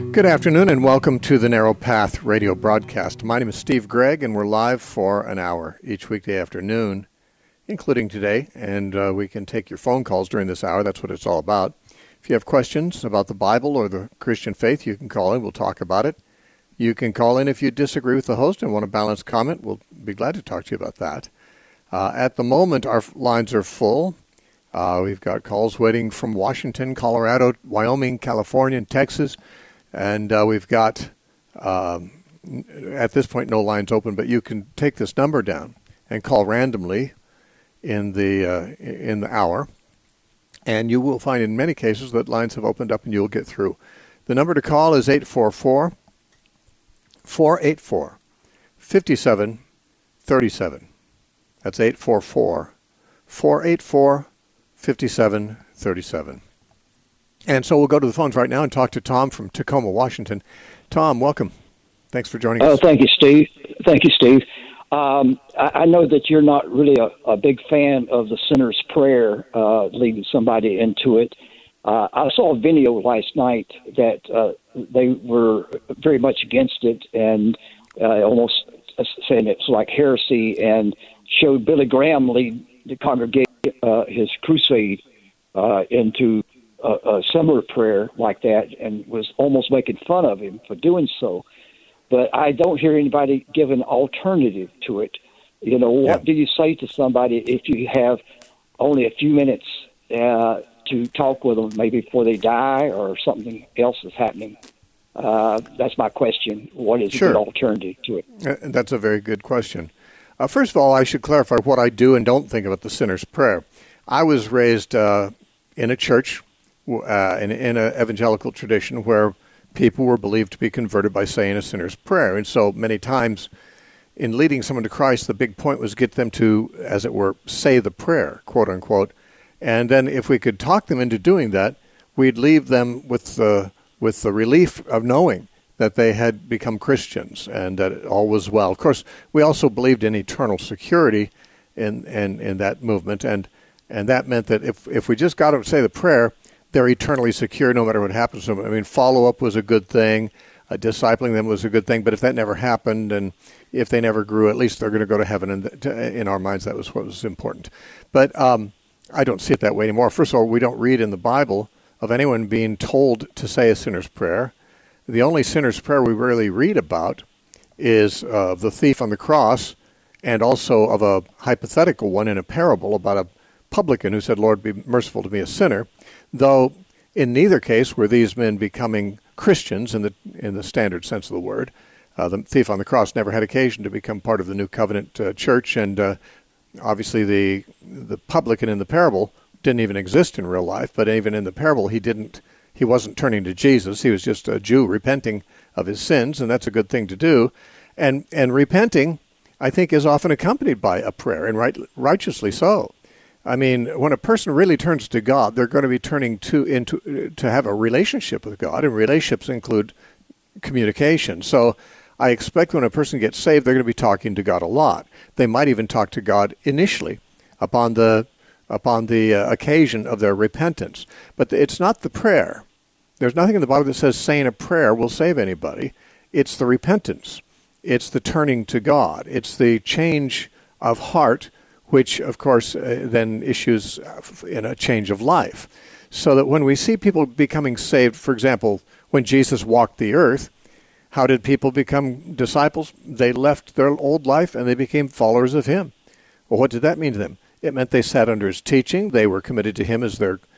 Good afternoon and welcome to the Narrow Path radio broadcast. My name is Steve Gregg and we're live for an hour each weekday afternoon, including today, and we can take your phone calls during this hour. That's what it's all about. If you have questions about the Bible or the Christian faith, you can call in. We'll talk about it. You can call in if you disagree with the host and want a balanced comment. We'll be glad to talk to you about that. At the moment, our lines are full. We've got calls waiting from Washington, Colorado, Wyoming, California, and Texas. And we've got, at this point, no lines open, but you can take this number down and call randomly in the hour. And you will find in many cases that lines have opened up and you'll get through. The number to call is 844-484-5737. That's 844-484-5737. And so we'll go to the phones right now and talk to Tom from Tacoma, Washington. Tom, welcome. Thanks for joining us. Thank you, Steve. I know that you're not really a big fan of the sinner's prayer, leading somebody into it. I saw a video last night that they were very much against it and almost saying it's like heresy, and showed Billy Graham lead the congregation his crusade into a similar prayer like that, and was almost making fun of him for doing so. But I don't hear anybody give an alternative to it. You know, what do you say to somebody if you have only a few minutes to talk with them, maybe before they die or something else is happening? That's my question. What is a good alternative to it? That's a very good question. First of all, I should clarify what I do and don't think about the sinner's prayer. I was raised in a church, in an evangelical tradition where people were believed to be converted by saying a sinner's prayer. And so many times in leading someone to Christ, the big point was get them to, as it were, say the prayer, quote unquote. And then if we could talk them into doing that, we'd leave them with the relief of knowing that they had become Christians and that all was well. Of course, we also believed in eternal security in that movement. And that meant that if we just got them to say the prayer, they're eternally secure no matter what happens to them. I mean, follow-up was a good thing. Discipling them was a good thing. But if that never happened and if they never grew, at least they're going to go to heaven. And in our minds, that was what was important. But I don't see it that way anymore. First of all, we don't read in the Bible of anyone being told to say a sinner's prayer. The only sinner's prayer we really read about is the thief on the cross, and also of a hypothetical one in a parable about a publican who said, "Lord, be merciful to me, a sinner." Though in neither case were these men becoming Christians in the standard sense of the word. The thief on the cross never had occasion to become part of the New Covenant church, and obviously the publican in the parable didn't even exist in real life. But even in the parable, he wasn't turning to Jesus. He was just a Jew repenting of his sins, and that's a good thing to do. And repenting, I think, is often accompanied by a prayer, and righteously so. I mean, when a person really turns to God, they're going to be turning to have a relationship with God, and relationships include communication. So I expect when a person gets saved, they're going to be talking to God a lot. They might even talk to God initially upon the occasion of their repentance. But it's not the prayer. There's nothing in the Bible that says saying a prayer will save anybody. It's the repentance. It's the turning to God. It's the change of heart, which, of course, then issues in a change of life. So that when we see people becoming saved, for example, when Jesus walked the earth, how did people become disciples? They left their old life and they became followers of him. Well, what did that mean to them? It meant they sat under his teaching. They were committed to him as their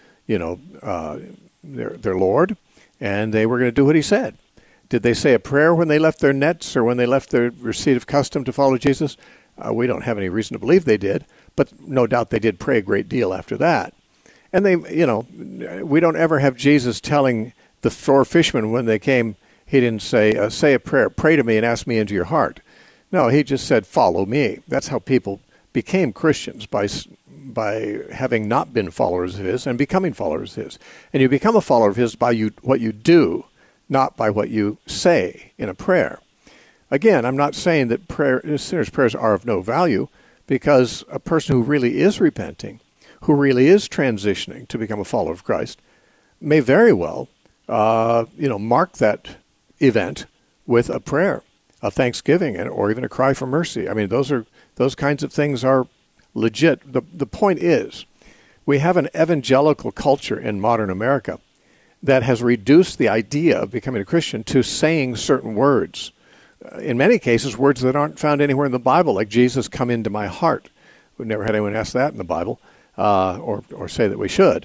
Lord, and they were going to do what he said. Did they say a prayer when they left their nets or when they left their seat of custom to follow Jesus? We don't have any reason to believe they did, but no doubt they did pray a great deal after that. And we don't ever have Jesus telling the four fishermen when they came, he didn't say, say a prayer, pray to me and ask me into your heart. No, he just said, follow me. That's how people became Christians, by having not been followers of his and becoming followers of his. And you become a follower of his by what you do, not by what you say in a prayer. Again, I'm not saying that sinners' prayers are of no value, because a person who really is repenting, who really is transitioning to become a follower of Christ, may very well, mark that event with a prayer of thanksgiving or even a cry for mercy. I mean, those kinds of things are legit. The point is, we have an evangelical culture in modern America that has reduced the idea of becoming a Christian to saying certain words. In many cases, words that aren't found anywhere in the Bible, like Jesus, come into my heart. We've never had anyone ask that in the Bible, or say that we should.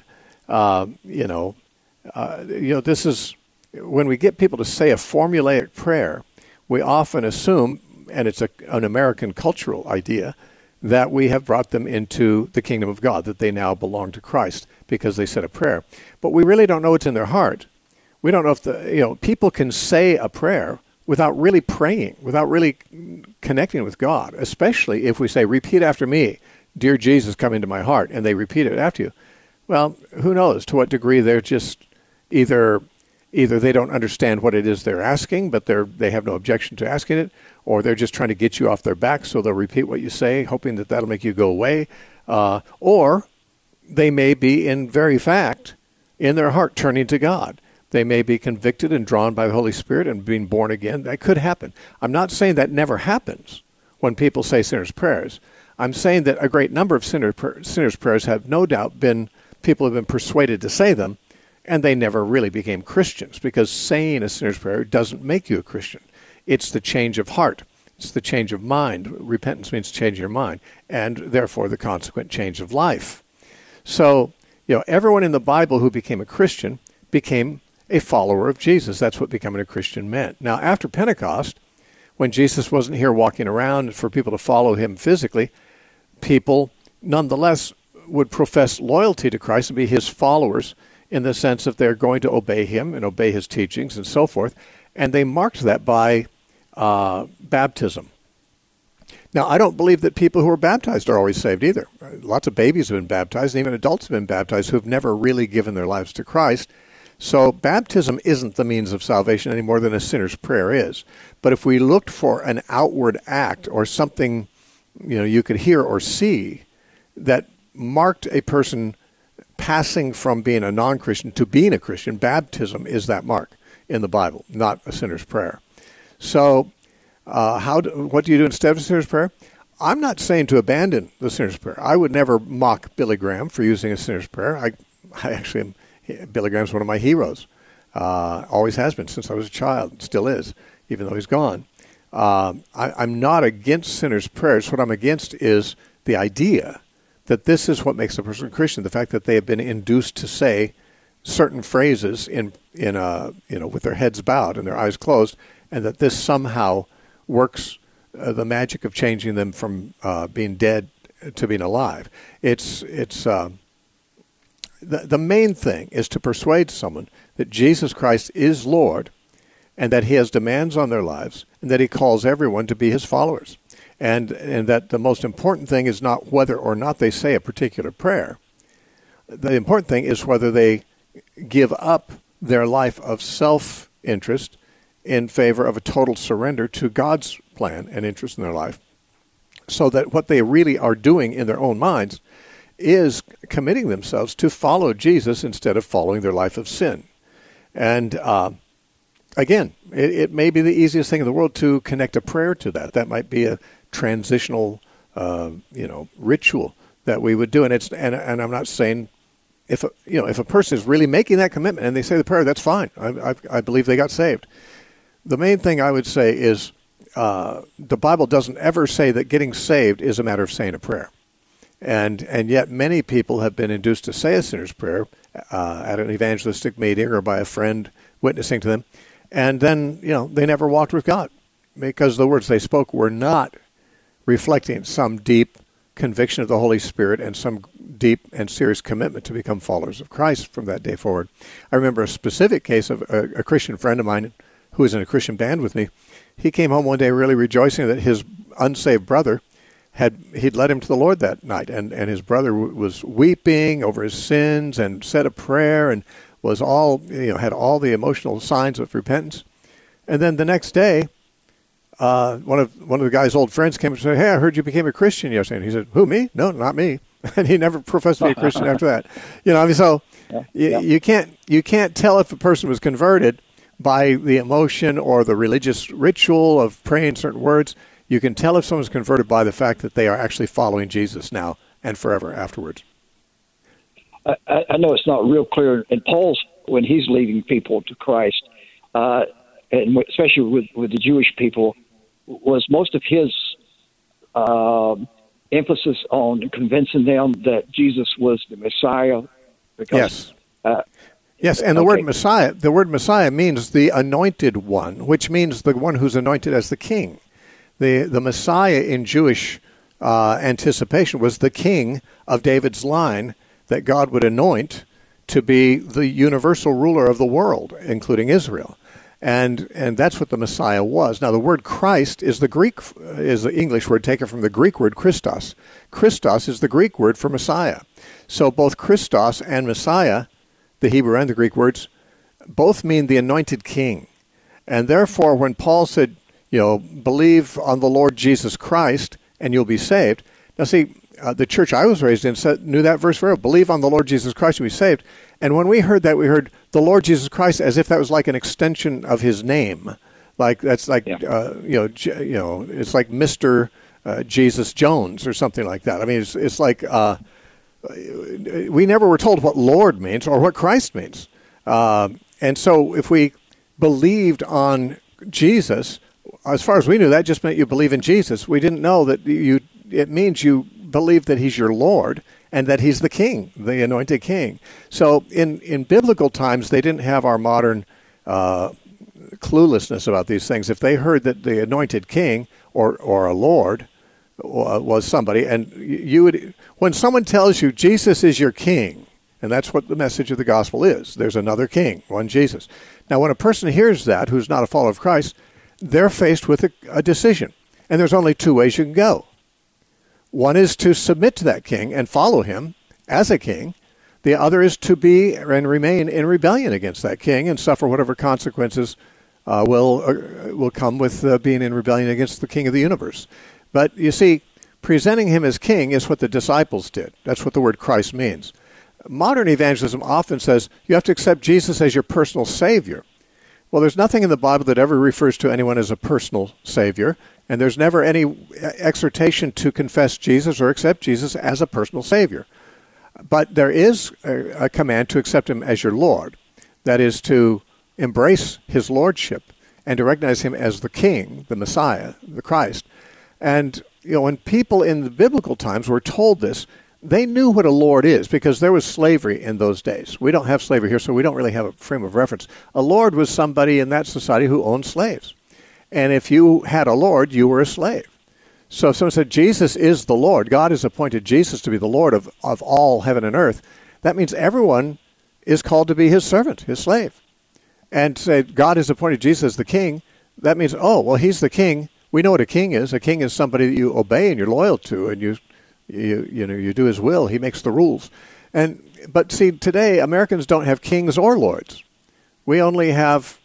This is, when we get people to say a formulaic prayer, we often assume, and it's an American cultural idea, that we have brought them into the kingdom of God, that they now belong to Christ because they said a prayer. But we really don't know what's in their heart. We don't know if people can say a prayer without really praying, without really connecting with God, especially if we say, repeat after me, dear Jesus, come into my heart, and they repeat it after you. Well, who knows to what degree they're just either they don't understand what it is they're asking, but they have no objection to asking it, or they're just trying to get you off their back, so they'll repeat what you say, hoping that that'll make you go away. Or they may be, in very fact, in their heart, turning to God. They may be convicted and drawn by the Holy Spirit and being born again. That could happen. I'm not saying that never happens when people say sinner's prayers. I'm saying that a great number of sinner's prayers have no doubt been, people have been persuaded to say them, and they never really became Christians, because saying a sinner's prayer doesn't make you a Christian. It's the change of heart. It's the change of mind. Repentance means changing your mind, and therefore the consequent change of life. So, everyone in the Bible who became a Christian became a follower of Jesus. That's what becoming a Christian meant. Now, after Pentecost, when Jesus wasn't here walking around for people to follow him physically, people nonetheless would profess loyalty to Christ and be his followers in the sense that they're going to obey him and obey his teachings and so forth. And they marked that by baptism. Now, I don't believe that people who are baptized are always saved either. Lots of babies have been baptized, and even adults have been baptized who have never really given their lives to Christ. So baptism isn't the means of salvation any more than a sinner's prayer is. But if we looked for an outward act or something, you could hear or see that marked a person passing from being a non-Christian to being a Christian, baptism is that mark in the Bible, not a sinner's prayer. So what do you do instead of a sinner's prayer? I'm not saying to abandon the sinner's prayer. I would never mock Billy Graham for using a sinner's prayer. I actually am. Billy Graham's one of my heroes. Always has been since I was a child. Still is, even though he's gone. I'm not against sinners' prayers. What I'm against is the idea that this is what makes a person a Christian, the fact that they have been induced to say certain phrases with their heads bowed and their eyes closed, and that this somehow works the magic of changing them from being dead to being alive. The main thing is to persuade someone that Jesus Christ is Lord and that he has demands on their lives and that he calls everyone to be his followers. And that the most important thing is not whether or not they say a particular prayer. The important thing is whether they give up their life of self-interest in favor of a total surrender to God's plan and interest in their life, so that what they really are doing in their own minds is committing themselves to follow Jesus instead of following their life of sin. And again, it may be the easiest thing in the world to connect a prayer to that. That might be a transitional, ritual that we would do. And I'm not saying if a person is really making that commitment and they say the prayer, that's fine. I believe they got saved. The main thing I would say is the Bible doesn't ever say that getting saved is a matter of saying a prayer. And yet many people have been induced to say a sinner's prayer at an evangelistic meeting or by a friend witnessing to them. And then, they never walked with God because the words they spoke were not reflecting some deep conviction of the Holy Spirit and some deep and serious commitment to become followers of Christ from that day forward. I remember a specific case of a Christian friend of mine who was in a Christian band with me. He came home one day really rejoicing that his unsaved brother he'd led him to the Lord that night, and his brother was weeping over his sins and said a prayer and was had all the emotional signs of repentance. And then the next day, one of the guy's old friends came and said, "Hey, I heard you became a Christian yesterday." And he said, "Who, me? No, not me." And he never professed to be a Christian after that. So you can't tell if a person was converted by the emotion or the religious ritual of praying certain words. You can tell if someone's converted by the fact that they are actually following Jesus now and forever afterwards. I know it's not real clear in Paul's, when he's leading people to Christ, and especially with the Jewish people, was most of his emphasis on convincing them that Jesus was the Messiah. Because, yes, and the word Messiah means the anointed one, which means the one who's anointed as the king. The Messiah in Jewish anticipation was the king of David's line that God would anoint to be the universal ruler of the world, including Israel. And that's what the Messiah was. Now, the word Christ is the English word taken from the Greek word Christos. Christos is the Greek word for Messiah. So both Christos and Messiah, the Hebrew and the Greek words, both mean the anointed king. And therefore, when Paul said, believe on the Lord Jesus Christ and you'll be saved. Now, see, the church I was raised in knew that verse very well. Believe on the Lord Jesus Christ and be saved. And when we heard that, we heard the Lord Jesus Christ as if that was like an extension of his name. Like that's like, it's like Mr. Jesus Jones or something like that. I mean, it's like we never were told what Lord means or what Christ means. And so if we believed on Jesus, as far as we knew, that just meant you believe in Jesus. We didn't know that it means you believe that he's your Lord and that he's the king, the anointed king. So in biblical times, they didn't have our modern cluelessness about these things. If they heard that the anointed king or a Lord was somebody, and when someone tells you Jesus is your king, and that's what the message of the gospel is, there's another king, one Jesus. Now, when a person hears that, who's not a follower of Christ, they're faced with a decision. And there's only two ways you can go. One is to submit to that king and follow him as a king. The other is to be and remain in rebellion against that king and suffer whatever consequences will come with being in rebellion against the king of the universe. But you see, presenting him as king is what the disciples did. That's what the word Christ means. Modern evangelism often says you have to accept Jesus as your personal savior. Well, there's nothing in the Bible that ever refers to anyone as a personal savior, and there's never any exhortation to confess Jesus or accept Jesus as a personal savior. But there is a command to accept him as your Lord. That is to embrace his lordship and to recognize him as the king, the Messiah, the Christ. And when people in the biblical times were told this, they knew what a lord is because there was slavery in those days. We don't have slavery here, so we don't really have a frame of reference. A lord was somebody in that society who owned slaves. And if you had a lord, you were a slave. So if someone said Jesus is the Lord, God has appointed Jesus to be the Lord of all heaven and earth, that means everyone is called to be his servant, his slave. And say God has appointed Jesus as the king, that means, he's the king. We know what a king is. A king is somebody that you obey and you're loyal to, and you do his will. He makes the rules. But see, today Americans don't have kings or lords. We only have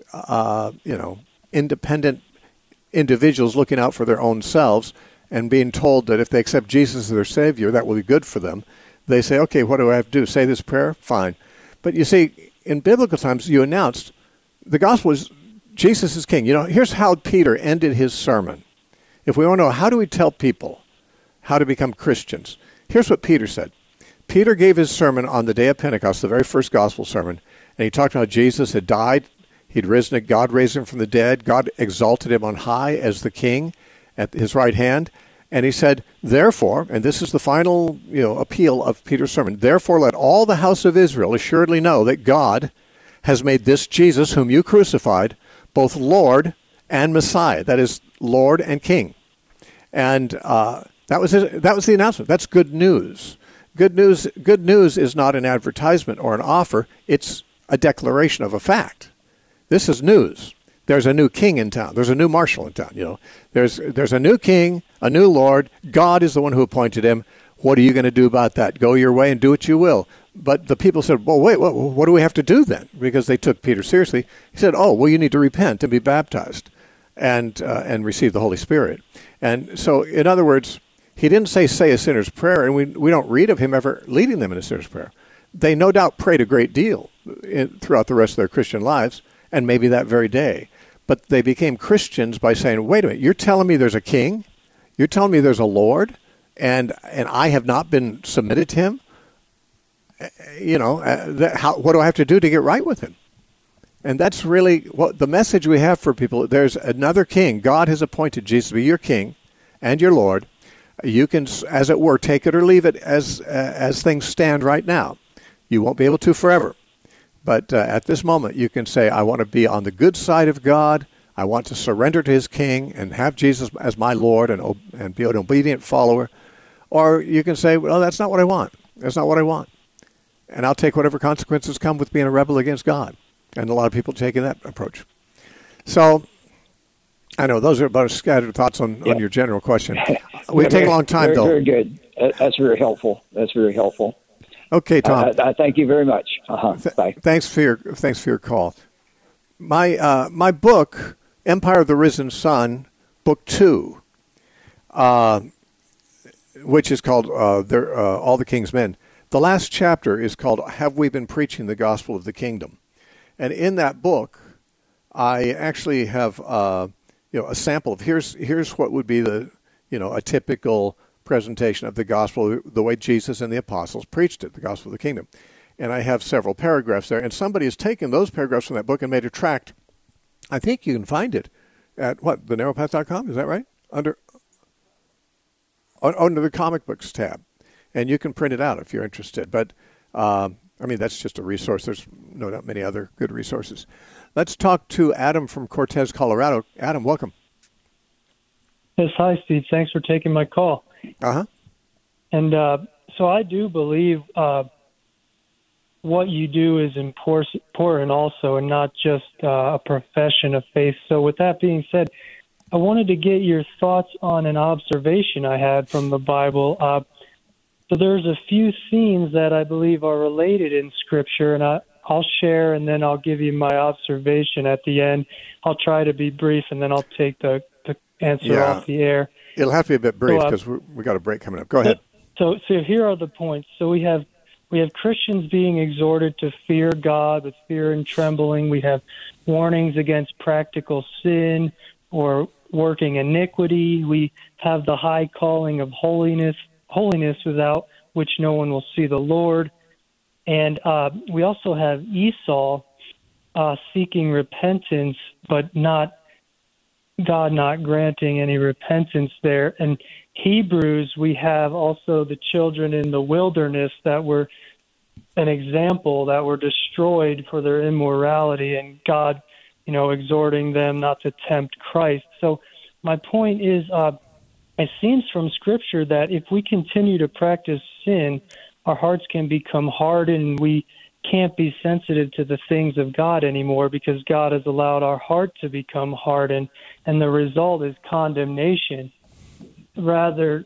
independent individuals looking out for their own selves and being told that if they accept Jesus as their Savior, that will be good for them. They say, okay, what do I have to do? Say this prayer? Fine. But you see, in biblical times, you announced the gospel is Jesus is king. Here's how Peter ended his sermon. If we want to know, how do we tell people how to become Christians? Here's what Peter said. Peter gave his sermon on the day of Pentecost, the very first gospel sermon, and he talked about Jesus had died. He'd risen, God raised him from the dead. God exalted him on high as the king at his right hand. And he said, therefore, and this is the final appeal of Peter's sermon, therefore let all the house of Israel assuredly know that God has made this Jesus, whom you crucified, both Lord and Messiah. That is, Lord and King. And that was the announcement. That's good news. Good news is not an advertisement or an offer. It's a declaration of a fact. This is news. There's a new king in town. There's a new marshal in town. There's a new king, a new Lord. God is the one who appointed him. What are you going to do about that? Go your way and do what you will. But the people said, well, wait, what do we have to do then? Because they took Peter seriously. He said, you need to repent and be baptized and receive the Holy Spirit. And so, in other words, he didn't say a sinner's prayer, and we don't read of him ever leading them in a sinner's prayer. They no doubt prayed a great deal throughout the rest of their Christian lives, and maybe that very day. But they became Christians by saying, wait a minute, you're telling me there's a king? You're telling me there's a Lord? And I have not been submitted to him? What do I have to do to get right with him? And that's really what the message we have for people. There's another king. God has appointed Jesus to be your king and your Lord. You can, as it were, take it or leave it as things stand right now. You won't be able to forever. But at this moment, you can say, I want to be on the good side of God. I want to surrender to his king and have Jesus as my Lord and be an obedient follower. Or you can say, well, that's not what I want. That's not what I want. And I'll take whatever consequences come with being a rebel against God. And a lot of people taking that approach. So I know those are about scattered thoughts on your general question. We take a long time, though. Very good. That's very helpful. That's very helpful. Okay, Tom. I thank you very much. Bye. Thanks for your call. My book, Empire of the Risen Sun, Book 2, which is called All the King's Men. The last chapter is called Have We Been Preaching the Gospel of the Kingdom? And in that book, I actually have a sample of here's what would be a typical presentation of the gospel, the way Jesus and the apostles preached it, the gospel of the kingdom. And I have several paragraphs there. And somebody has taken those paragraphs from that book and made a tract. I think you can find it at thenarrowpath.com. Is that right? Under the comic books tab. And you can print it out if you're interested. But that's just a resource. There's no doubt many other good resources. Let's talk to Adam from Cortez, Colorado. Adam, welcome. Yes, hi, Steve. Thanks for taking my call. Uh-huh. And so I do believe what you do is important also, and not just a profession of faith. So with that being said, I wanted to get your thoughts on an observation I had from the Bible. So there's a few themes that I believe are related in Scripture, and I'll share, and then I'll give you my observation at the end. I'll try to be brief, and then I'll take the answer off the air. It'll have to be a bit brief because we got a break coming up. Go ahead. So here are the points. So we have Christians being exhorted to fear God with fear and trembling. We have warnings against practical sin or working iniquity. We have the high calling of holiness without which no one will see the Lord. And we also have Esau seeking repentance, but God not granting any repentance there. And Hebrews, we have also the children in the wilderness that were an example, that were destroyed for their immorality, and God, exhorting them not to tempt Christ. So my point is, it seems from Scripture that if we continue to practice sin, our hearts can become hardened, and we can't be sensitive to the things of God anymore because God has allowed our heart to become hardened, and the result is condemnation. Rather,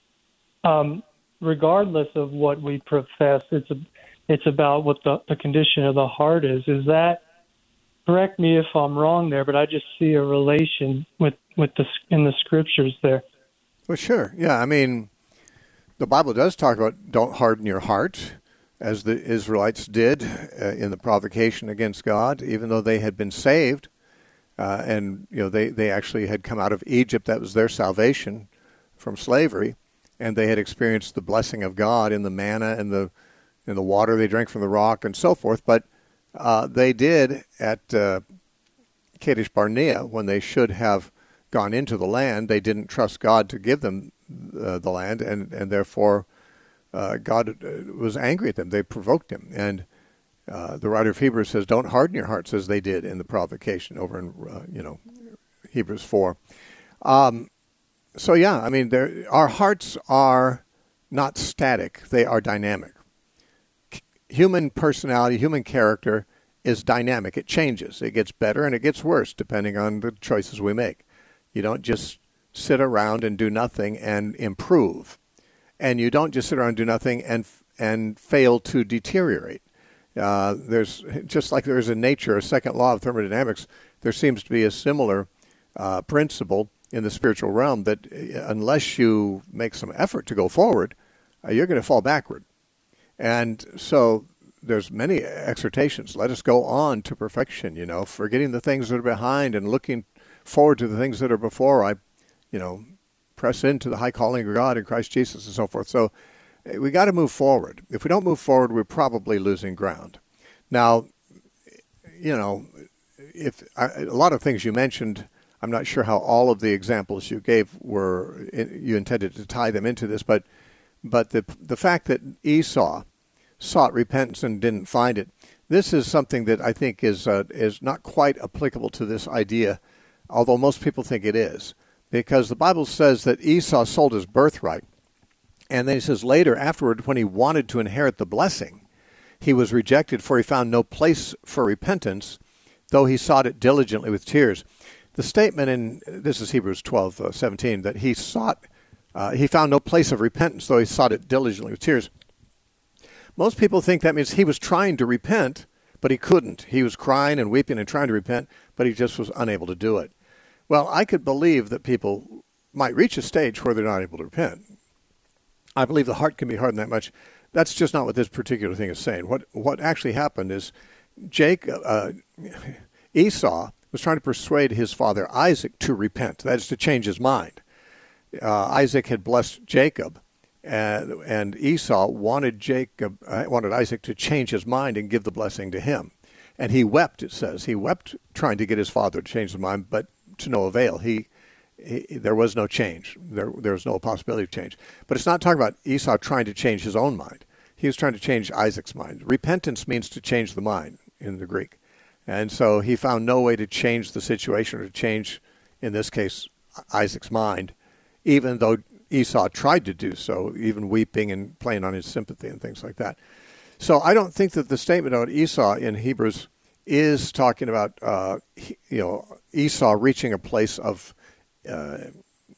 regardless of what we profess, it's about what the condition of the heart is. Is that, correct me if I'm wrong there, but I just see a relation in the Scriptures there. Well, sure. Yeah, the Bible does talk about don't harden your heart, as the Israelites did in the provocation against God, even though they had been saved, and they actually had come out of Egypt. That was their salvation from slavery, and they had experienced the blessing of God in the manna and the water they drank from the rock and so forth. But they did at Kadesh Barnea, when they should have gone into the land, they didn't trust God to give them the land, and therefore God was angry at them. They provoked him. And the writer of Hebrews says, don't harden your hearts as they did in the provocation over in, Hebrews 4. Our hearts are not static. They are dynamic. Human personality, human character is dynamic. It changes. It gets better and it gets worse depending on the choices we make. You don't just sit around and do nothing and improve. And you don't just sit around and do nothing and fail to deteriorate. There's just like there is in nature, a second law of thermodynamics, there seems to be a similar principle in the spiritual realm that unless you make some effort to go forward, you're going to fall backward. And so there's many exhortations. Let us go on to perfection, forgetting the things that are behind and looking forward to the things that are before. I press into the high calling of God in Christ Jesus and so forth. So we got to move forward. If we don't move forward, we're probably losing ground. Now, if a lot of things you mentioned, I'm not sure how all of the examples you gave you intended to tie them into this, but the fact that Esau sought repentance and didn't find it, this is something that I think is not quite applicable to this idea, although most people think it is, because the Bible says that Esau sold his birthright, and then he says later, afterward, when he wanted to inherit the blessing, he was rejected, for he found no place for repentance, though he sought it diligently with tears. The statement this is Hebrews 12:17, that he found no place of repentance, though he sought it diligently with tears. Most people think that means he was trying to repent, but he couldn't. He was crying and weeping and trying to repent, but he just was unable to do it. Well, I could believe that people might reach a stage where they're not able to repent. I believe the heart can be hardened that much. That's just not what this particular thing is saying. What actually happened is Esau was trying to persuade his father Isaac to repent. That is, to change his mind. Isaac had blessed Jacob, and Esau wanted Isaac to change his mind and give the blessing to him. And he wept, it says. He wept trying to get his father to change his mind, but to no avail. There was no change. There was no possibility of change. But it's not talking about Esau trying to change his own mind. He was trying to change Isaac's mind. Repentance means to change the mind in the Greek. And so he found no way to change the situation, or to change, in this case, Isaac's mind, even though Esau tried to do so, even weeping and playing on his sympathy and things like that. So I don't think that the statement about Esau in Hebrews is talking about Esau reaching a place of the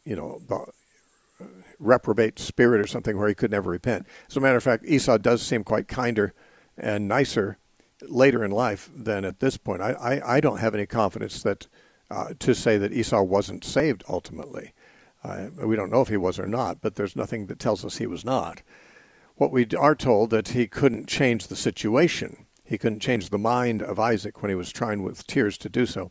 reprobate spirit or something where he could never repent. As a matter of fact, Esau does seem quite kinder and nicer later in life than at this point. I don't have any confidence that to say that Esau wasn't saved ultimately. We don't know if he was or not, but there's nothing that tells us he was not. What we are told that he couldn't change the situation. He couldn't change the mind of Isaac when he was trying with tears to do so.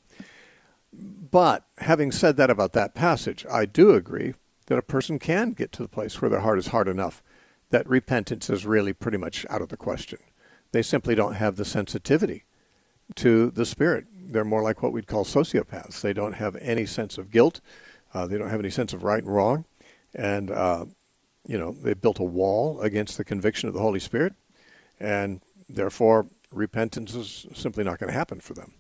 But having said that about that passage, I do agree that a person can get to the place where their heart is hard enough that repentance is really pretty much out of the question. They simply don't have the sensitivity to the Spirit. They're more like what we'd call sociopaths. They don't have any sense of guilt. They don't have any sense of right and wrong. And, they've built a wall against the conviction of the Holy Spirit. And therefore, repentance is simply not going to happen for them.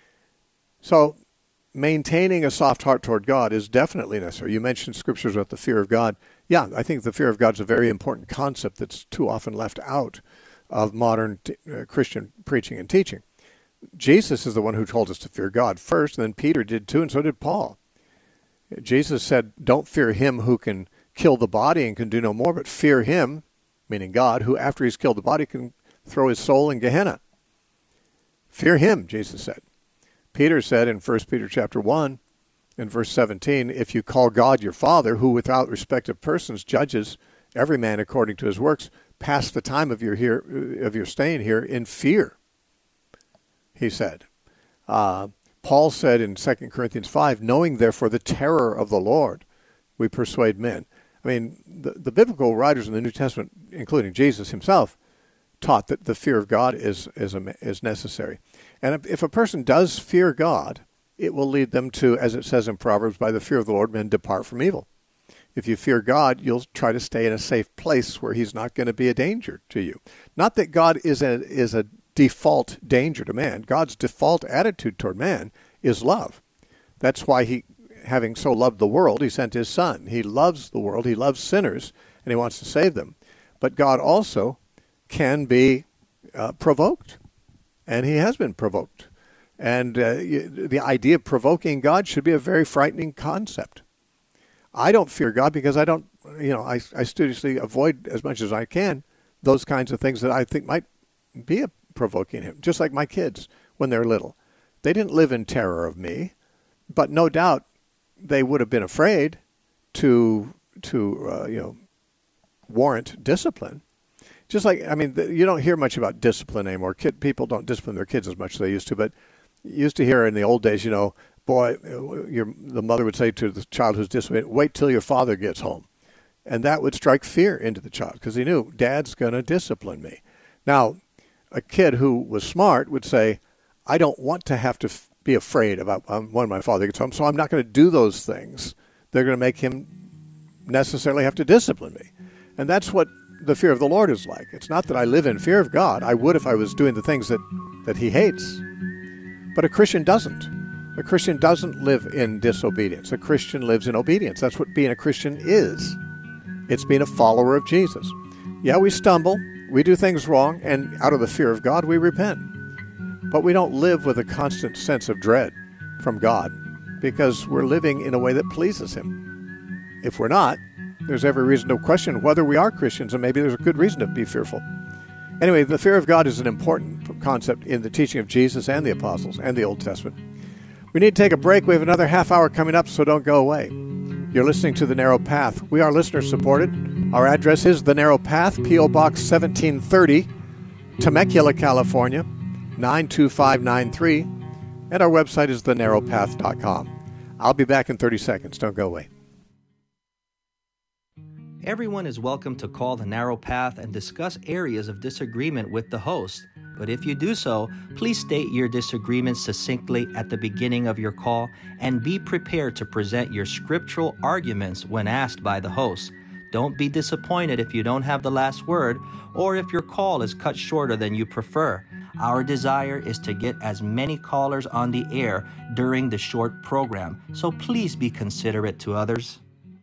So maintaining a soft heart toward God is definitely necessary. You mentioned scriptures about the fear of God. Yeah, I think the fear of God is a very important concept that's too often left out of modern Christian preaching and teaching. Jesus is the one who told us to fear God first, and then Peter did too, and so did Paul. Jesus said, don't fear him who can kill the body and can do no more, but fear him, meaning God, who after he's killed the body can throw his soul in Gehenna. Fear him, Jesus said. Peter said in 1 Peter chapter 1, in verse 17, if you call God your Father, who without respect of persons judges every man according to his works, pass the time of your staying here in fear, he said. Paul said in 2 Corinthians 5, knowing therefore the terror of the Lord, we persuade men. I mean, the biblical writers in the New Testament, including Jesus himself, taught that the fear of God is necessary. And if a person does fear God, it will lead them to, as it says in Proverbs, by the fear of the Lord men depart from evil. If you fear God, you'll try to stay in a safe place where he's not going to be a danger to you. Not that God is a default danger to man. God's default attitude toward man is love. That's why he, having so loved the world, he sent his Son. He loves the world. He loves sinners, and he wants to save them. But God also can be provoked, and he has been provoked. And the idea of provoking God should be a very frightening concept. I don't fear God because I don't, I studiously avoid as much as I can those kinds of things that I think might be provoking him. Just like my kids when they're little. They didn't live in terror of me, but no doubt they would have been afraid to warrant discipline. Just like, I mean, you don't hear much about discipline anymore. People don't discipline their kids as much as they used to, but you used to hear in the old days, boy, the mother would say to the child who's disobedient, wait till your father gets home. And that would strike fear into the child because he knew, Dad's going to discipline me. Now, a kid who was smart would say, I don't want to have to be afraid about when my father gets home, so I'm not going to do those things. They're going to make him necessarily have to discipline me. And that's what the fear of the Lord is like. It's not that I live in fear of God. I would if I was doing the things that he hates. But a Christian doesn't. A Christian doesn't live in disobedience. A Christian lives in obedience. That's what being a Christian is. It's being a follower of Jesus. Yeah, we stumble, we do things wrong, and out of the fear of God, we repent. But we don't live with a constant sense of dread from God because we're living in a way that pleases him. If we're not, there's every reason to question whether we are Christians, and maybe there's a good reason to be fearful. Anyway, the fear of God is an important concept in the teaching of Jesus and the apostles and the Old Testament. We need to take a break. We have another half hour coming up, so don't go away. You're listening to The Narrow Path. We are listener-supported. Our address is The Narrow Path, P.O. Box 1730, Temecula, California, 92593. And our website is thenarrowpath.com. I'll be back in 30 seconds. Don't go away. Everyone is welcome to call The Narrow Path and discuss areas of disagreement with the host. But if you do so, please state your disagreement succinctly at the beginning of your call and be prepared to present your scriptural arguments when asked by the host. Don't be disappointed if you don't have the last word or if your call is cut shorter than you prefer. Our desire is to get as many callers on the air during the short program, so please be considerate to others.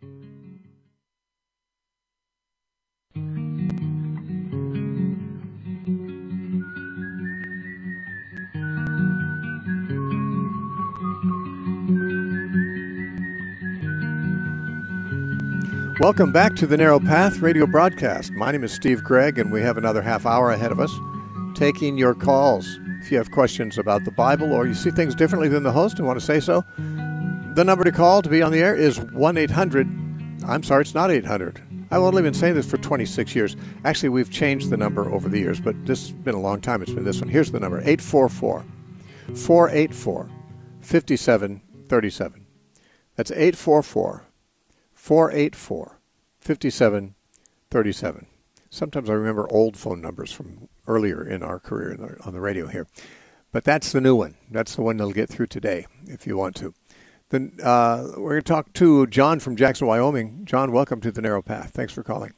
Welcome back to the Narrow Path radio broadcast. My name is Steve Gregg, and we have another half hour ahead of us taking your calls. If you have questions about the Bible or you see things differently than the host and want to say so, the number to call to be on the air is 1-800. I'm sorry, it's not 800. I've only been saying this for 26 years. Actually, we've changed the number over the years, but this has been a long time. It's been this one. Here's the number, 844-484-5737. That's 844-484-5737. Sometimes I remember old phone numbers from earlier in our career on the radio here. But that's the new one. That's the one that'll get through today, if you want to. Then we're going to talk to John from Jackson, Wyoming. John, welcome to the Narrow Path. Thanks for calling.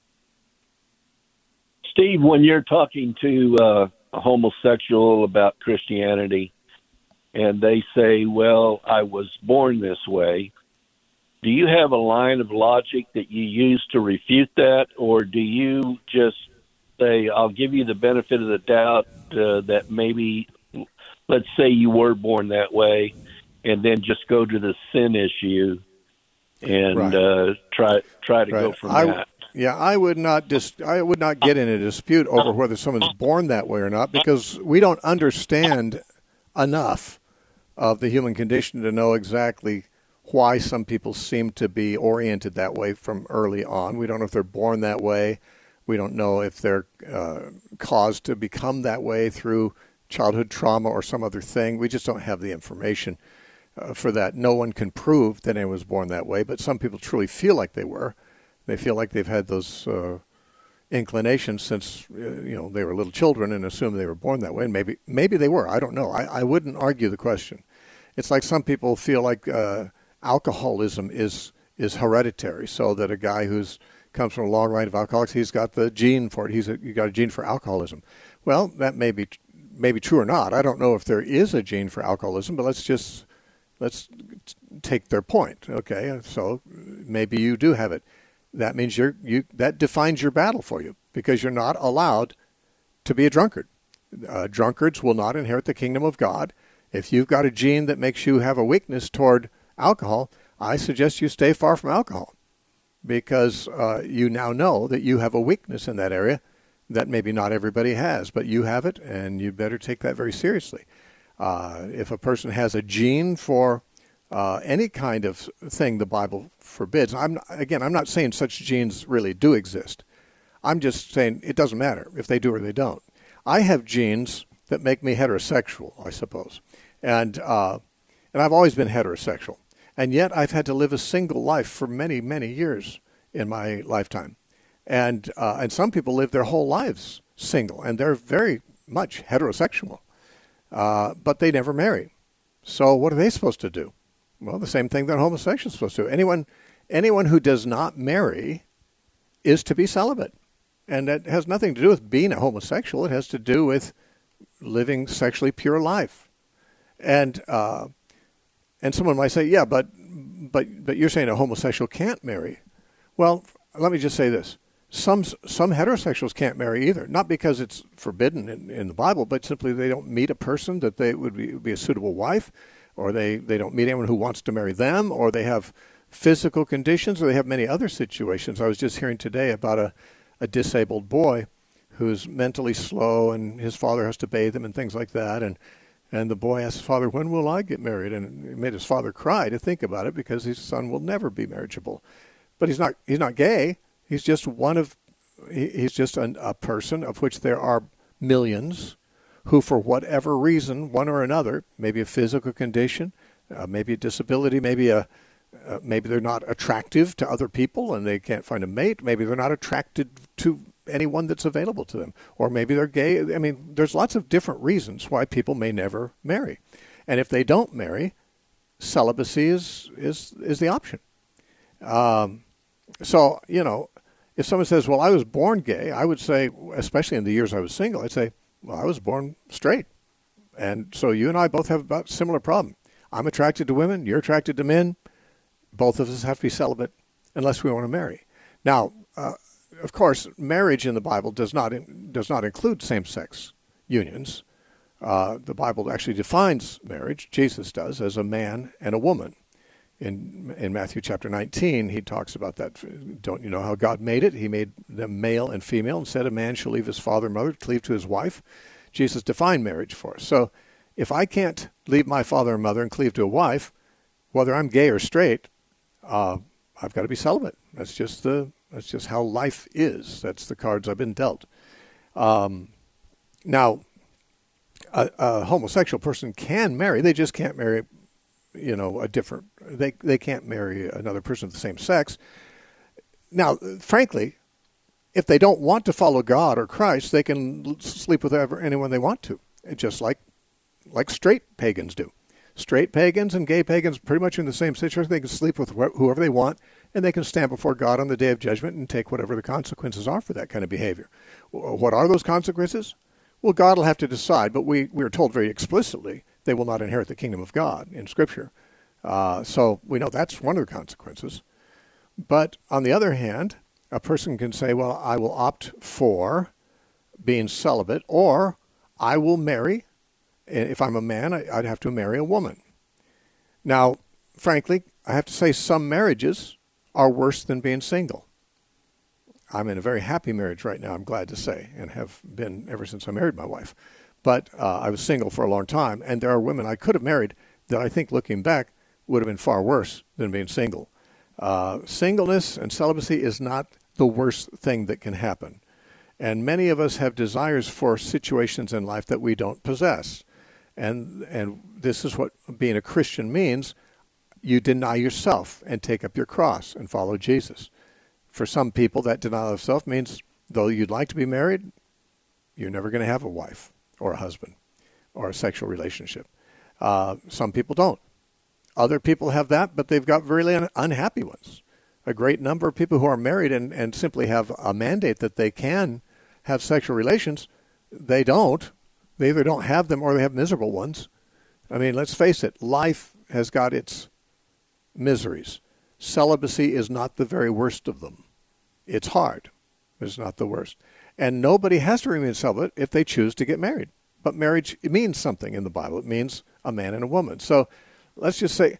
Steve, when you're talking to a homosexual about Christianity and they say, well, I was born this way, do you have a line of logic that you use to refute that, or do you just say, I'll give you the benefit of the doubt that maybe, let's say you were born that way, and then just go to the sin issue and try to go from that? Yeah, I would not get in a dispute over whether someone's born that way or not, because we don't understand enough of the human condition to know exactly why some people seem to be oriented that way from early on. We don't know if they're born that way. We don't know if they're caused to become that way through childhood trauma or some other thing. We just don't have the information for that. No one can prove that anyone was born that way, but some people truly feel like they were. They feel like they've had those inclinations since they were little children and assume they were born that way. And maybe they were. I don't know. I wouldn't argue the question. It's like some people feel like alcoholism is hereditary, so that a guy who's comes from a long line of alcoholics, he's got the gene for it. You got a gene for alcoholism. Well, that may be true or not. I don't know if there is a gene for alcoholism, but let's take their point. Okay, so maybe you do have it. That means that defines your battle for you, because you're not allowed to be a drunkard. Drunkards will not inherit the kingdom of God. If you've got a gene that makes you have a weakness toward alcohol, I suggest you stay far from alcohol, because you now know that you have a weakness in that area that maybe not everybody has, but you have it, and you better take that very seriously. If a person has a gene for any kind of thing the Bible forbids, I'm not saying such genes really do exist. I'm just saying it doesn't matter if they do or they don't. I have genes that make me heterosexual, I suppose. And I've always been heterosexual. And yet I've had to live a single life for many, many years in my lifetime. And some people live their whole lives single, and they're very much heterosexual, but they never marry. So what are they supposed to do? Well, the same thing that homosexuals are supposed to do. Anyone who does not marry is to be celibate. And that has nothing to do with being a homosexual. It has to do with living sexually pure life. And someone might say, yeah, but you're saying a homosexual can't marry. Well, let me just say this. Some heterosexuals can't marry either, not because it's forbidden in the Bible, but simply they don't meet a person that they would be a suitable wife, or they don't meet anyone who wants to marry them, or they have physical conditions, or they have many other situations. I was just hearing today about a disabled boy who's mentally slow, and his father has to bathe him and things like that, and the boy asked his father, when will I get married? And it made his father cry to think about it, because his son will never be marriageable. But he's not gay. He's just he's just a person of which there are millions who, for whatever reason, one or another, maybe a physical condition, maybe a disability, maybe they're not attractive to other people and they can't find a mate. Maybe they're not attracted to anyone that's available to them, or maybe they're gay. I mean, there's lots of different reasons why people may never marry, and if they don't marry, celibacy is the option. So, if someone says, well, I was born gay, I would say, especially in the years I was single, I'd say, well, I was born straight. And so you and I both have about a similar problem. I'm attracted to women, you're attracted to men. Both of us have to be celibate unless we want to marry. Now, of course, marriage in the Bible does not include same-sex unions. The Bible actually defines marriage, Jesus does, as a man and a woman. In Matthew chapter 19, he talks about that. Don't you know how God made it? He made them male and female, and said a man shall leave his father and mother, cleave to his wife. Jesus defined marriage for us. So if I can't leave my father and mother and cleave to a wife, whether I'm gay or straight, I've got to be celibate. That's just how life is. That's the cards I've been dealt. Now, a homosexual person can marry. They just can't marry they can't marry another person of the same sex. Now, frankly, if they don't want to follow God or Christ, they can sleep with anyone they want to, just like straight pagans do. Straight pagans and gay pagans pretty much in the same situation. They can sleep with whoever they want, and they can stand before God on the day of judgment and take whatever the consequences are for that kind of behavior. What are those consequences? Well, God will have to decide, but we are told very explicitly they will not inherit the kingdom of God in Scripture. So we know that's one of the consequences. But on the other hand, a person can say, well, I will opt for being celibate, or I will marry. If I'm a man, I'd have to marry a woman. Now, frankly, I have to say some marriages are worse than being single. I'm in a very happy marriage right now, I'm glad to say, and have been ever since I married my wife. But I was single for a long time, and there are women I could have married that I think, looking back, would have been far worse than being single. Singleness and celibacy is not the worst thing that can happen. And many of us have desires for situations in life that we don't possess. And this is what being a Christian means. You deny yourself and take up your cross and follow Jesus. For some people, that denial of self means, though you'd like to be married, you're never going to have a wife or a husband or a sexual relationship. Some people don't. Other people have that, but they've got really unhappy ones. A great number of people who are married and simply have a mandate that they can have sexual relations, they don't. They either don't have them or they have miserable ones. I mean, let's face it, life has got its miseries. Celibacy is not the very worst of them. It's hard, but it's not the worst. And nobody has to remain celibate if they choose to get married. But marriage, it means something in the Bible. It means a man and a woman. So let's just say,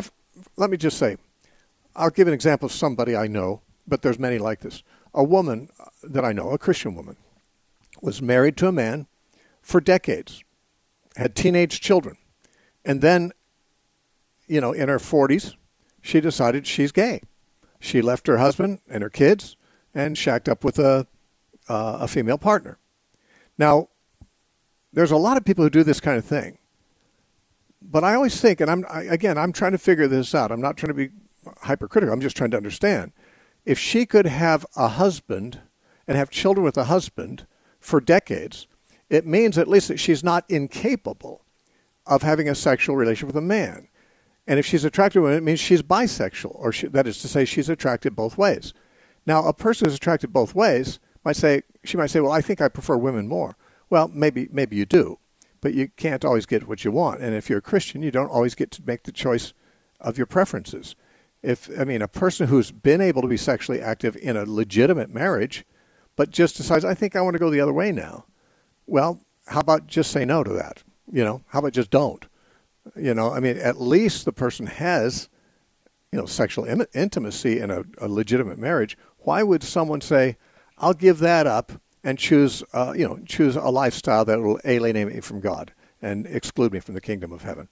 I'll give an example of somebody I know, but there's many like this. A woman that I know, a Christian woman, was married to a man for decades, had teenage children. And then, in her 40s, she decided she's gay. She left her husband and her kids and shacked up with a a female partner. Now, there's a lot of people who do this kind of thing. But I always think, and I'm trying to figure this out. I'm not trying to be hypercritical. I'm just trying to understand. If she could have a husband and have children with a husband for decades, it means at least that she's not incapable of having a sexual relationship with a man. And if she's attracted to women, it means she's bisexual, or that is to say, she's attracted both ways. Now, a person who's attracted both ways she might say, well, I think I prefer women more. Well, maybe you do, but you can't always get what you want. And if you're a Christian, you don't always get to make the choice of your preferences. A person who's been able to be sexually active in a legitimate marriage, but just decides, I think I want to go the other way now. Well, how about just say no to that? How about just don't? At least the person has, sexual intimacy in a legitimate marriage. Why would someone say, I'll give that up and choose a lifestyle that will alienate me from God and exclude me from the kingdom of heaven?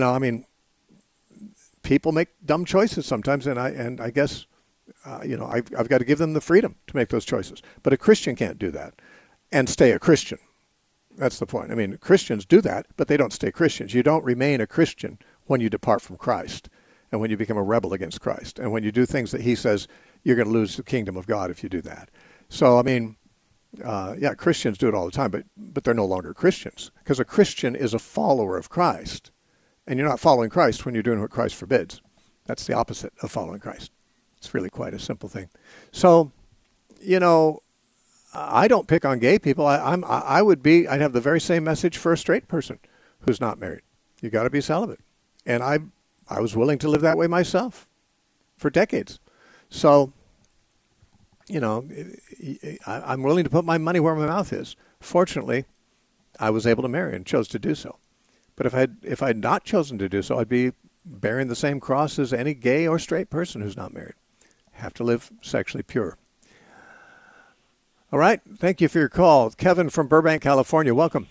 People make dumb choices sometimes, and I guess, I've got to give them the freedom to make those choices. But a Christian can't do that and stay a Christian. That's the point. Christians do that, but they don't stay Christians. You don't remain a Christian when you depart from Christ and when you become a rebel against Christ and when you do things that he says you're going to lose the kingdom of God if you do that. So, Christians do it all the time, but they're no longer Christians because a Christian is a follower of Christ. And you're not following Christ when you're doing what Christ forbids. That's the opposite of following Christ. It's really quite a simple thing. So, I don't pick on gay people. I'd have the very same message for a straight person who's not married. You got to be celibate. And I was willing to live that way myself for decades. So, I'm willing to put my money where my mouth is. Fortunately, I was able to marry and chose to do so. But if I'd not chosen to do so, I'd be bearing the same cross as any gay or straight person who's not married. Have to live sexually pure. All right. Thank you for your call. Kevin from Burbank, California. Welcome.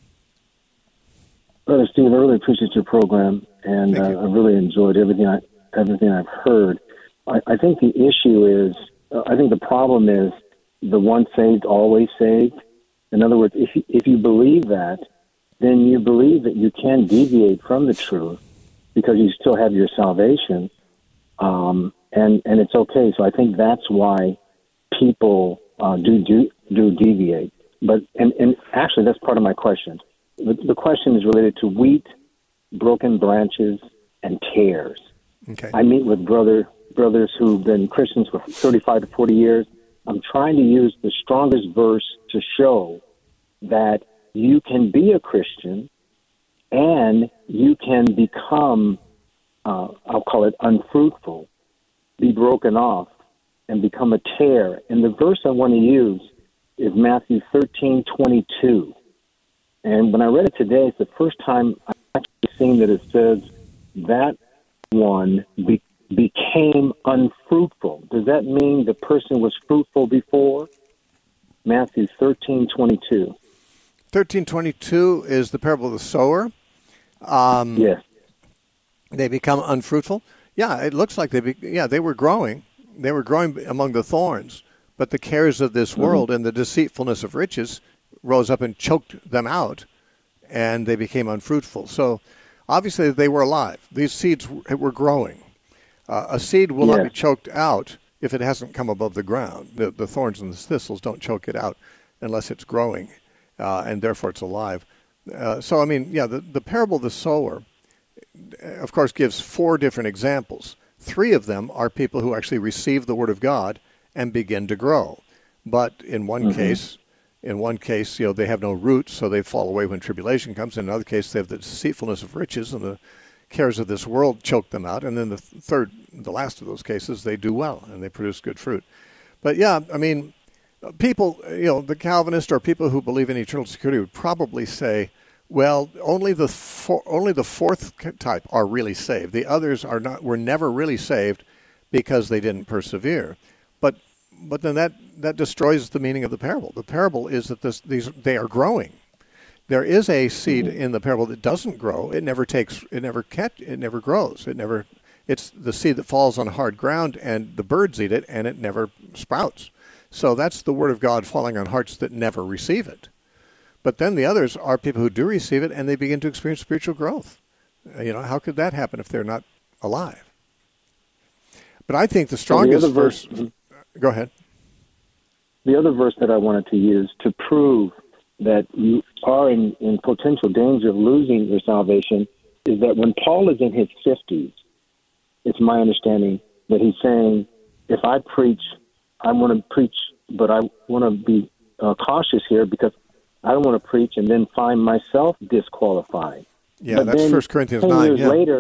Brother Steve, I really appreciate your program, and I really enjoyed everything I've heard. I think the issue is, I think the problem is the once saved, always saved. In other words, if you believe that, then you believe that you can deviate from the truth because you still have your salvation, and it's okay. So I think that's why people do deviate. But and actually, that's part of my question. The question is related to wheat, broken branches, and tares. Okay. I meet with brothers who've been Christians for 35 to 40 years. I'm trying to use the strongest verse to show that you can be a Christian and you can become, I'll call it unfruitful, be broken off, and become a tare. And the verse I want to use is Matthew 13:22. And when I read it today, it's the first time I've actually seen that it says that one became unfruitful. Does that mean the person was fruitful before? Matthew 13:22. 13:22 is the parable of the sower. Yes. They become unfruitful. Yeah, it looks like they were growing. They were growing among the thorns, but the cares of this world and the deceitfulness of riches rose up and choked them out, and they became unfruitful. So obviously they were alive. These seeds were growing. A seed will not be choked out if it hasn't come above the ground. The thorns and the thistles don't choke it out unless it's growing, and therefore it's alive. The parable of the sower, of course, gives 4 different examples. 3 of them are people who actually receive the word of God and begin to grow. But in one case, they have no roots, so they fall away when tribulation comes. In another case, they have the deceitfulness of riches, and the cares of this world choke them out. And then the last of those cases, they do well, and they produce good fruit. But people, the Calvinists or people who believe in eternal security would probably say, well, only the 4th type are really saved. The others were never really saved because they didn't persevere. But then that destroys the meaning of the parable. The parable is that they are growing. There is a seed in the parable that doesn't grow. It never grows. It's the seed that falls on hard ground and the birds eat it and it never sprouts. So that's the Word of God falling on hearts that never receive it. But then the others are people who do receive it, and they begin to experience spiritual growth. How could that happen if they're not alive? But I think the strongest verse... Go ahead. The other verse that I wanted to use to prove that you are in potential danger of losing your salvation is that when Paul is in his 50s, it's my understanding that he's saying, if I preach, I want to preach, but I want to be cautious here because I don't want to preach and then find myself disqualified. Yeah, but that's 1 Corinthians 9.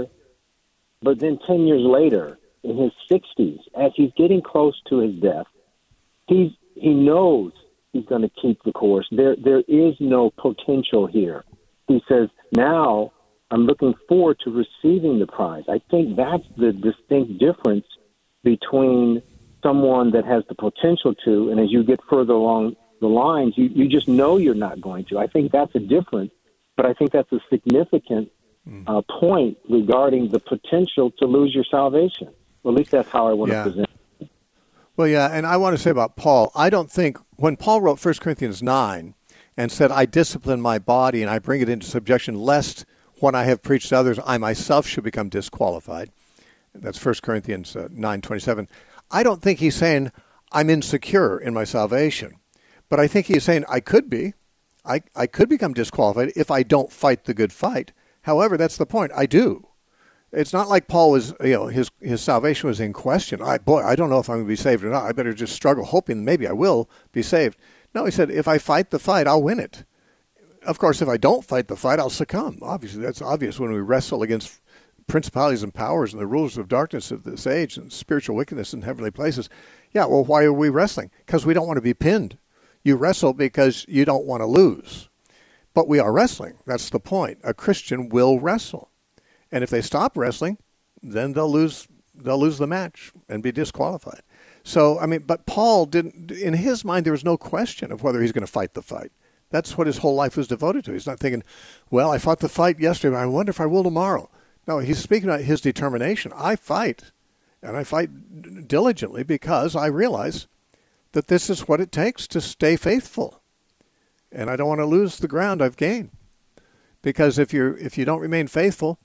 But then 10 years later, in his 60s, as he's getting close to his death, he knows he's going to keep the course. There is no potential here. He says, now I'm looking forward to receiving the prize. I think that's the distinct difference between someone that has the potential to, and as you get further along the lines, you just know you're not going to. I think that's a difference, but I think that's a significant point regarding the potential to lose your salvation. Well, at least that's how I want to present it. Well, yeah, and I want to say about Paul, I don't think, when Paul wrote 1 Corinthians 9 and said, I discipline my body and I bring it into subjection, lest when I have preached to others, I myself should become disqualified. That's 1 Corinthians 9:27. I don't think he's saying I'm insecure in my salvation, but I think he's saying I could be. I could become disqualified if I don't fight the good fight. However, that's the point. I do. It's not like Paul was, his salvation was in question. I don't know if I'm going to be saved or not. I better just struggle, hoping maybe I will be saved. No, he said, if I fight the fight, I'll win it. Of course, if I don't fight the fight, I'll succumb. Obviously, that's obvious when we wrestle against principalities and powers and the rulers of darkness of this age and spiritual wickedness in heavenly places. Yeah, well, why are we wrestling? Because we don't want to be pinned. You wrestle because you don't want to lose. But we are wrestling. That's the point. A Christian will wrestle. And if they stop wrestling, then they'll lose the match and be disqualified. So, but Paul didn't, in his mind, there was no question of whether he's going to fight the fight. That's what his whole life was devoted to. He's not thinking, well, I fought the fight yesterday, but I wonder if I will tomorrow. No, he's speaking about his determination. I fight, and I fight diligently because I realize that this is what it takes to stay faithful. And I don't want to lose the ground I've gained. Because if you don't remain faithful,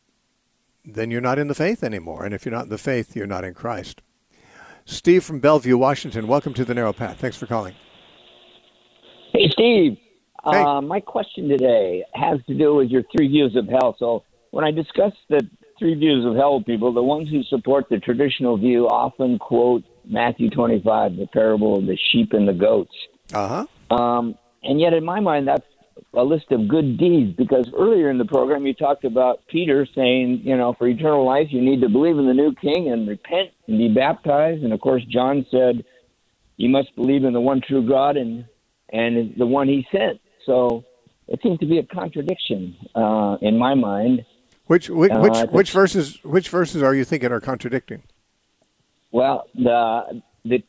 then you're not in the faith anymore. And if you're not in the faith, you're not in Christ. Steve from Bellevue, Washington, welcome to The Narrow Path. Thanks for calling. Hey, Steve. Hey. My question today has to do with your three views of hell. So when I discuss the three views of hell, people, the ones who support the traditional view often quote Matthew 25, the parable of the sheep and the goats. Uh-huh. And yet in my mind, that's a list of good deeds, because earlier in the program you talked about Peter saying, for eternal life you need to believe in the new king and repent and be baptized. And of course John said you must believe in the one true God and the one he sent. So it seems to be a contradiction in my mind. Which verses are you thinking are contradicting? Well, I think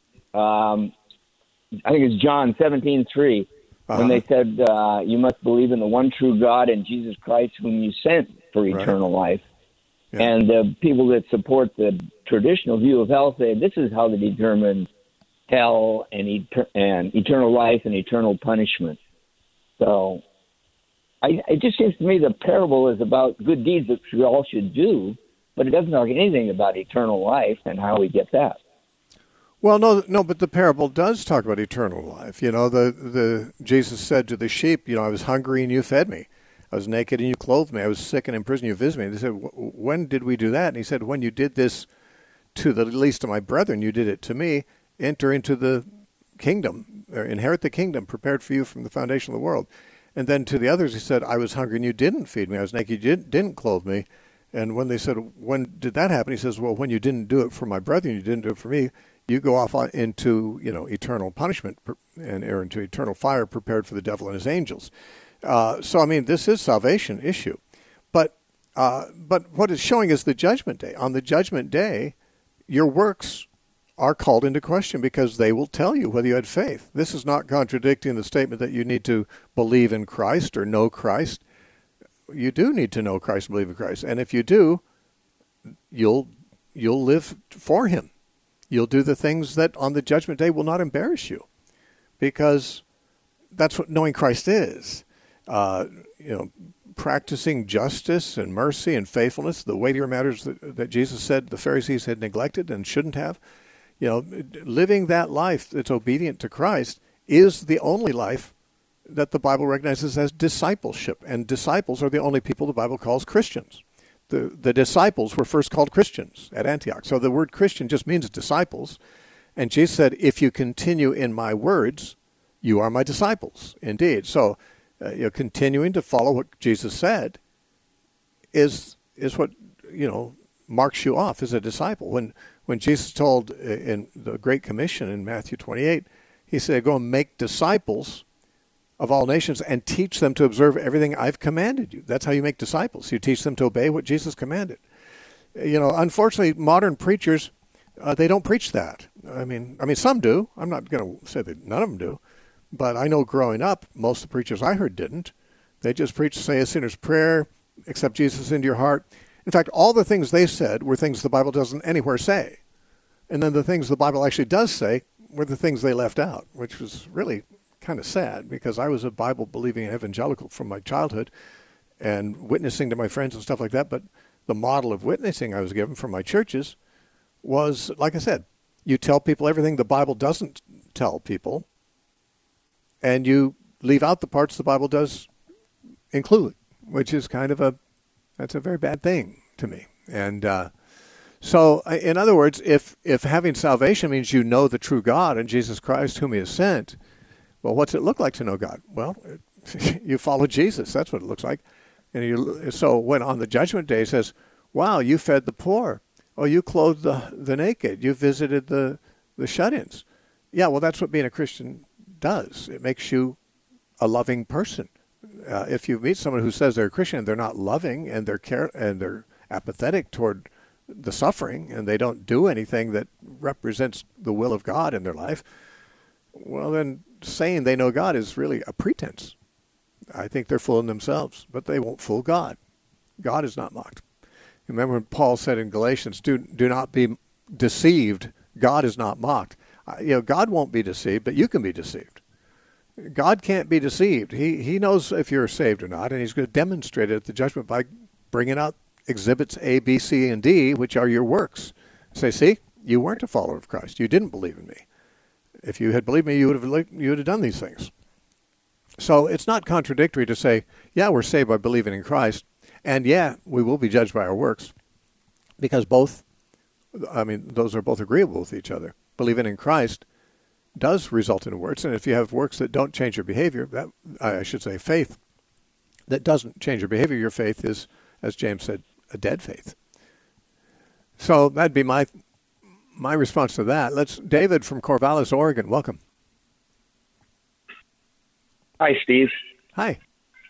it's John 17:3. Uh-huh. When they said, you must believe in the one true God and Jesus Christ whom you sent for eternal life. Yeah. And the people that support the traditional view of hell say this is how they determine hell and eternal life and eternal punishment. So it just seems to me the parable is about good deeds that we all should do, but it doesn't talk anything about eternal life and how we get that. Well, no, but the parable does talk about eternal life. The Jesus said to the sheep, I was hungry and you fed me. I was naked and you clothed me. I was sick and in prison, you visited me. They said, when did we do that? And he said, when you did this to the least of my brethren, you did it to me. Enter into the kingdom, or inherit the kingdom prepared for you from the foundation of the world. And then to the others, he said, I was hungry and you didn't feed me. I was naked, you didn't clothe me. And when they said, when did that happen? He says, well, when you didn't do it for my brethren, you didn't do it for me. You go off into, eternal punishment or into eternal fire prepared for the devil and his angels. So, this is salvation issue. But what it's showing is the judgment day. On the judgment day, your works are called into question because they will tell you whether you had faith. This is not contradicting the statement that you need to believe in Christ or know Christ. You do need to know Christ and believe in Christ. And if you do, you'll live for him. You'll do the things that on the judgment day will not embarrass you, because that's what knowing Christ is. Practicing justice and mercy and faithfulness, the weightier matters that Jesus said the Pharisees had neglected and shouldn't have. Living that life that's obedient to Christ is the only life that the Bible recognizes as discipleship. And disciples are the only people the Bible calls Christians. The disciples were first called Christians at Antioch. So the word Christian just means disciples. And Jesus said, if you continue in my words, you are my disciples, indeed. So continuing to follow what Jesus said is what, marks you off as a disciple. When Jesus told in the Great Commission in Matthew 28, he said, go and make disciples of all nations and teach them to observe everything I've commanded you. That's how you make disciples. You teach them to obey what Jesus commanded. Unfortunately, modern preachers, they don't preach that. I mean, some do. I'm not going to say that none of them do. But I know growing up, most of the preachers I heard didn't. They just preached, say a sinner's prayer, accept Jesus into your heart. In fact, all the things they said were things the Bible doesn't anywhere say. And then the things the Bible actually does say were the things they left out, which was really kind of sad, because I was a Bible-believing evangelical from my childhood and witnessing to my friends and stuff like that. But the model of witnessing I was given from my churches was, like I said, you tell people everything the Bible doesn't tell people, and you leave out the parts the Bible does include, which is that's a very bad thing to me. And so, in other words, if having salvation means you know the true God and Jesus Christ whom he has sent, well, what's it look like to know God? Well, you follow Jesus. That's what it looks like. And so when on the judgment day it says, wow, you fed the poor. Oh, you clothed the naked. You visited the shut-ins. Yeah, well, that's what being a Christian does. It makes you a loving person. If you meet someone who says they're a Christian and they're not loving and they're apathetic toward the suffering and they don't do anything that represents the will of God in their life, well, then saying they know God is really a pretense. I think they're fooling themselves, but they won't fool God. God is not mocked. Remember when Paul said in Galatians, do not be deceived. God is not mocked. God won't be deceived, but you can be deceived. God can't be deceived. He knows if you're saved or not, and he's going to demonstrate it at the judgment by bringing out exhibits A, B, C, and D, which are your works. Say, see, you weren't a follower of Christ. You didn't believe in me. If you had believed me, you would have done these things. So it's not contradictory to say, yeah, we're saved by believing in Christ, and yeah, we will be judged by our works, because those are both agreeable with each other. Believing in Christ does result in works, and if you have works that don't change your behavior, faith that doesn't change your behavior, your faith is, as James said, a dead faith. So that'd be my response to that. David from Corvallis, Oregon. Welcome. Hi, Steve. Hi.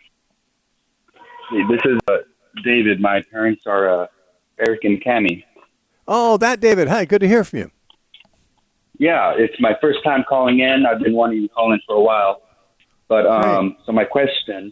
This is David. My parents are Eric and Cammie. Oh, that David. Hi, good to hear from you. Yeah, it's my first time calling in. I've been wanting to call in for a while. But so my question,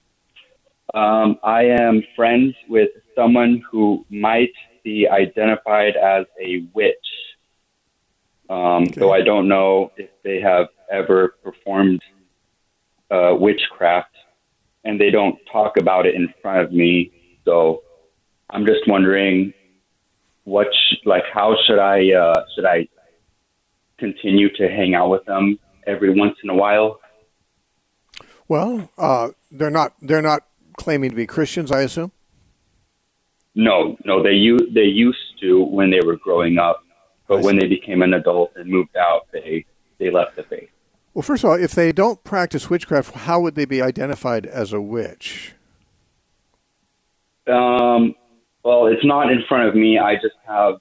I am friends with someone who might be identified as a witch. So I don't know if they have ever performed witchcraft, and they don't talk about it in front of me. So I'm just wondering, how should I continue to hang out with them every once in a while? Well, they're not claiming to be Christians, I assume. No, they used to when they were growing up, but when they became an adult and moved out, they left the faith. Well, first of all, if they don't practice witchcraft, how would they be identified as a witch? Well, it's not in front of me. I just have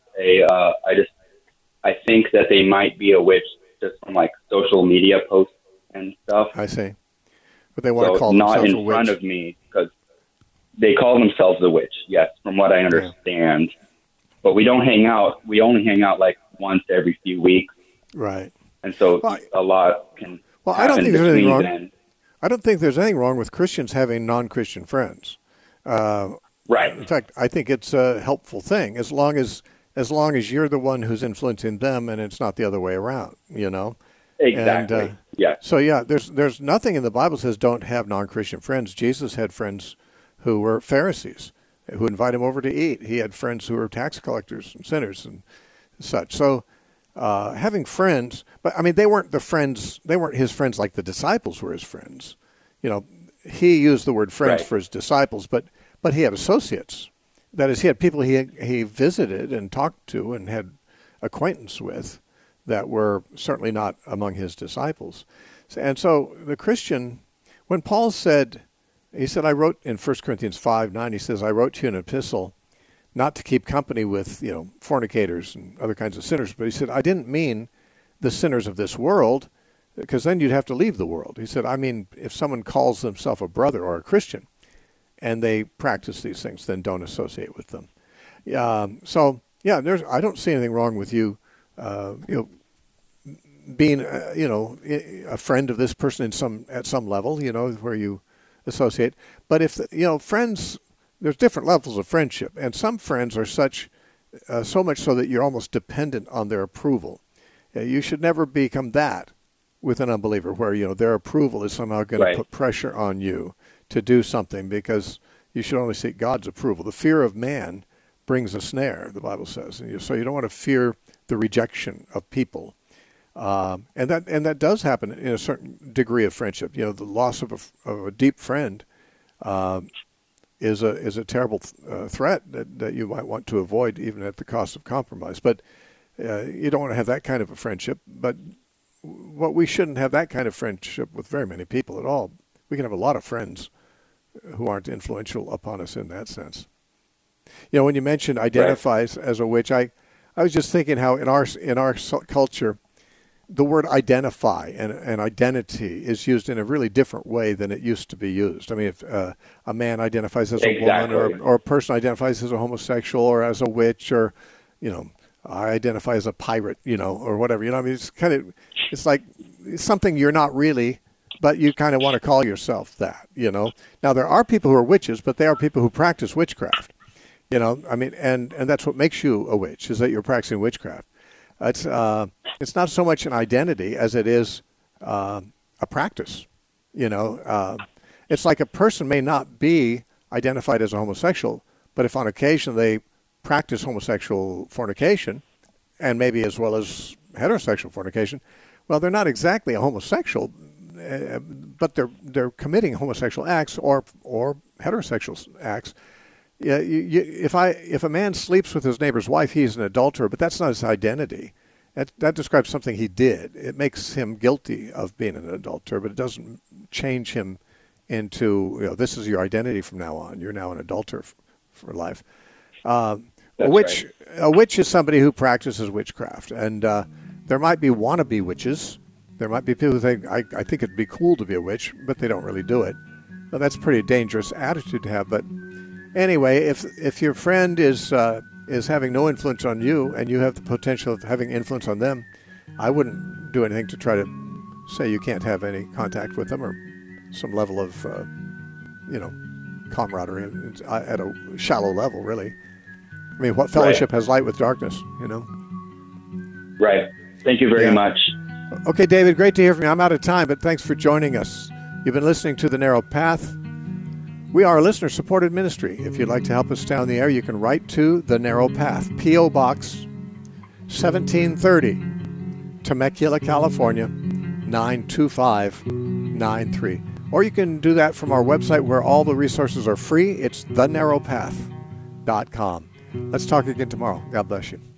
I think that they might be a witch just from like social media posts and stuff. I see. But they want to call themselves a witch. Not in front of me, because they call themselves a witch, yes, from what I understand. Yeah. But we don't hang out. We only hang out like once every few weeks. Right. And so a lot can I don't think there's anything wrong. Then. I don't think there's anything wrong with Christians having non-Christian friends. Right. In fact, I think it's a helpful thing as long as as long as you're the one who's influencing them and it's not the other way around, Exactly. And, yeah. So yeah, there's nothing in the Bible says don't have non-Christian friends. Jesus had friends who were Pharisees who invite him over to eat. He had friends who were tax collectors and sinners and such. So having friends, but I mean, they weren't his friends like the disciples were his friends. He used the word friends for his disciples, but he had associates. That is, he had people he visited and talked to and had acquaintance with that were certainly not among his disciples. And so the Christian, when Paul said, he said, I wrote in 1 Corinthians 5:9, he says, I wrote to you an epistle not to keep company with, fornicators and other kinds of sinners. But he said, I didn't mean the sinners of this world, because then you'd have to leave the world. He said, I mean, if someone calls themselves a brother or a Christian and they practice these things, then don't associate with them. I don't see anything wrong with you, being, a friend of this person at some level, where you associate. But if, friends, there's different levels of friendship, and some friends are so much so that you're almost dependent on their approval. You should never become that with an unbeliever, where, their approval is somehow going to put pressure on you to do something, because you should only seek God's approval. The fear of man brings a snare, the Bible says. So you don't want to fear the rejection of people. And that does happen in a certain degree of friendship. The loss of a deep friend is a terrible threat that you might want to avoid, even at the cost of compromise. But you don't want to have that kind of a friendship. But we shouldn't have that kind of friendship with very many people at all. We can have a lot of friends who aren't influential upon us in that sense. When you mentioned identifies as a witch, I was just thinking how in our culture, the word identify and identity is used in a really different way than it used to be used. I mean, if a man identifies as a woman, or a person identifies as a homosexual or as a witch, or, I identify as a pirate, or whatever. I mean, it's like something you're not really, but you kind of want to call yourself that, Now, there are people who are witches, but they are people who practice witchcraft, I mean, and that's what makes you a witch, is that you're practicing witchcraft. It's not so much an identity as it is a practice. It's like a person may not be identified as a homosexual, but if on occasion they practice homosexual fornication, and maybe as well as heterosexual fornication, well, they're not exactly a homosexual, but they're committing homosexual acts or heterosexual acts. Yeah, if a man sleeps with his neighbor's wife, he's an adulterer, but that's not his identity. That describes something he did. It makes him guilty of being an adulterer, but it doesn't change him into, this is your identity from now on. You're now an adulterer for life. A witch is somebody who practices witchcraft, and there might be wannabe witches. There might be people who think, I think it'd be cool to be a witch, but they don't really do it. Well, that's a pretty dangerous attitude to have, but anyway, if your friend is having no influence on you and you have the potential of having influence on them, I wouldn't do anything to try to say you can't have any contact with them, or some level of, camaraderie at a shallow level, really. I mean, what fellowship has light with darkness, Right. Thank you very much. Okay, David, great to hear from you. I'm out of time, but thanks for joining us. You've been listening to The Narrow Path. We are a listener-supported ministry. If you'd like to help us stay on the air, you can write to The Narrow Path, P.O. Box 1730, Temecula, California, 92593. Or you can do that from our website, where all the resources are free. It's thenarrowpath.com. Let's talk again tomorrow. God bless you.